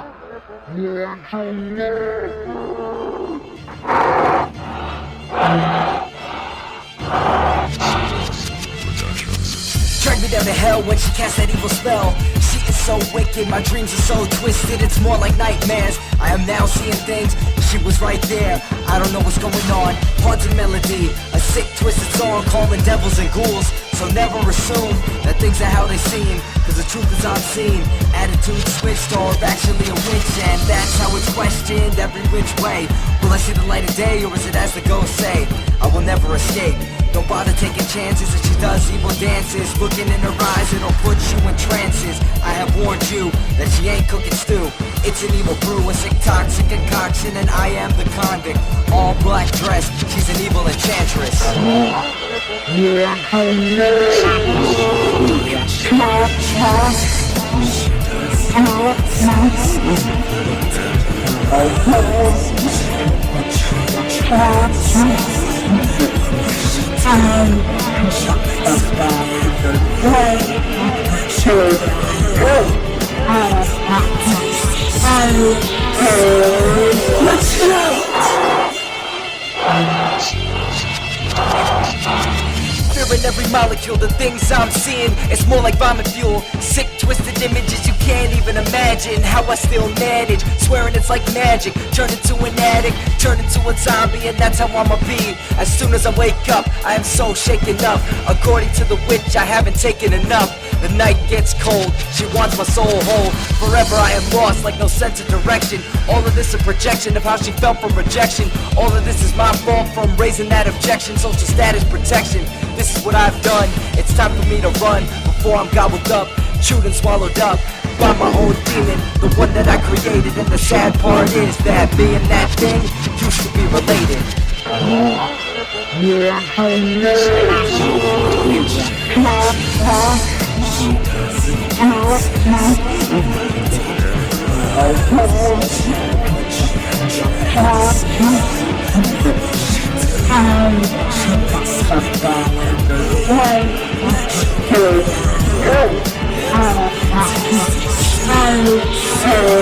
Drag me down to hell when she casts that evil spell. She is so wicked, my dreams are so twisted, it's more like nightmares. I am now seeing things, she was right there. I don't know what's going on, haunted melody, a sick twisted song calling devils and ghouls. So never assume that things are how they seem, cause the truth is unseen. Attitude switched or actually a witch, and that's how it's questioned every which way. Will I see the light of day or is it as the ghosts say? I will never escape. Don't bother taking chances if she does evil dances. Looking in her eyes, it'll put you in trances. I have warned you that she ain't cooking stew. It's an evil brew, a sick toxic concoction, and I am the convict. All black dress, she's an evil enchantress. Let's go! Fear in every molecule, the things I'm seeing, it's more like vomit fuel. Sick, twisted images you can't even imagine. How I still manage, swearing it's like magic. Turn into an addict, turn into a zombie, and that's how I'ma be. As soon as I wake up, I am so shaken up. According to the witch, I haven't taken enough. The night gets cold, she wants my soul whole. Forever I am lost, like no sense of direction. All of this a projection of how she felt from rejection. All of this is my fault from raising that objection. Social status protection, this is what I've done. It's time for me to run before I'm gobbled up, chewed and swallowed up by my own demon, the one that I created. And the sad part is that me and that thing used to be related. Oh,